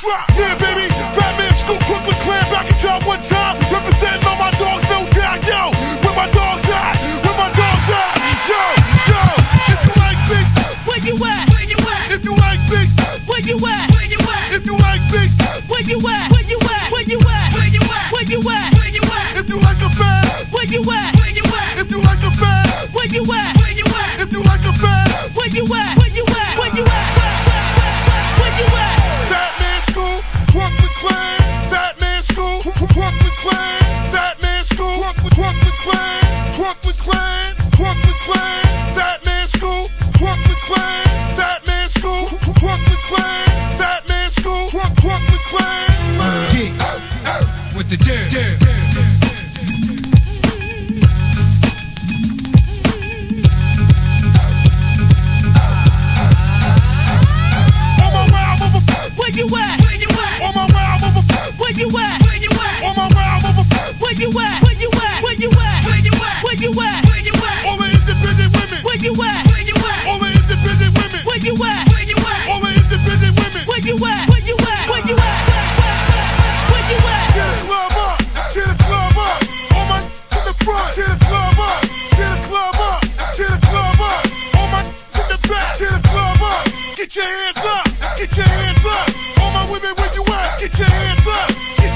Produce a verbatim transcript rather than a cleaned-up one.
drop. Yeah, baby, Fat Man Scoop, Brooklyn Clan, back at y'all one time. Representing all my dogs, no doubt, yo. Where my dogs at? Where my dogs at? Yo, yo. If you like big, Where you at? Where you at? if you like big, Where you at? Where you at? if you like big, Where you at? Where you at? Where you at? Where you at? Where you at? Where you at? if you like a fat, Where you at? Where you at? if you like a fat, Where you at? Where you at? if you like a fat, Where you at? Where you at? Where you at? Where you at? Fat Man Scoop, Brooklyn Clan, Fat Man Scoop, Brooklyn Clan, Fat Man Scoop, Brooklyn Clan, Brooklyn Clan, Brooklyn Clan, Fat Man Scoop, Brooklyn Clan, Fat Man Scoop, Brooklyn Clan, Fat Man Scoop, Brooklyn Clan. Yeah, with the dare, dare. On my wild motherfucker, Where you at? Where you at? on my wild motherfucker, Where you at? Where you at? on my wild motherfucker, Where you at? Where you at? Where you at? Where you at? Where you at? Where you at? all the independent women, Where you at? Where you at? all the independent women, Where you at? Where you at? all the independent women. Where you at? Where you at? Where you at? Where you at? Tear the club up, tear the club up, on my to the front, tear the club up, tear the club up, tear the club up, on my to the back, tear the club up, get your hands up, get your hands up, all my women where you at, get your hands up, get